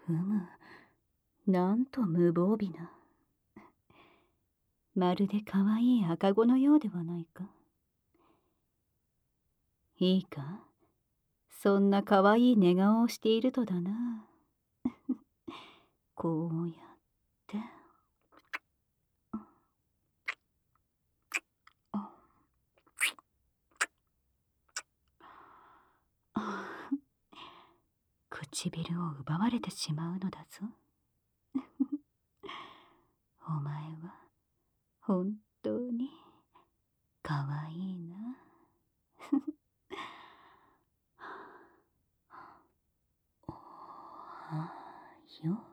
ふむ、なんと無防備な。まるで可愛い赤子のようではないか。いいか、そんな可愛い寝顔をしているとだな。こうやって。唇を奪われてしまうのだぞ。お前は本当に可愛いな。おはよう。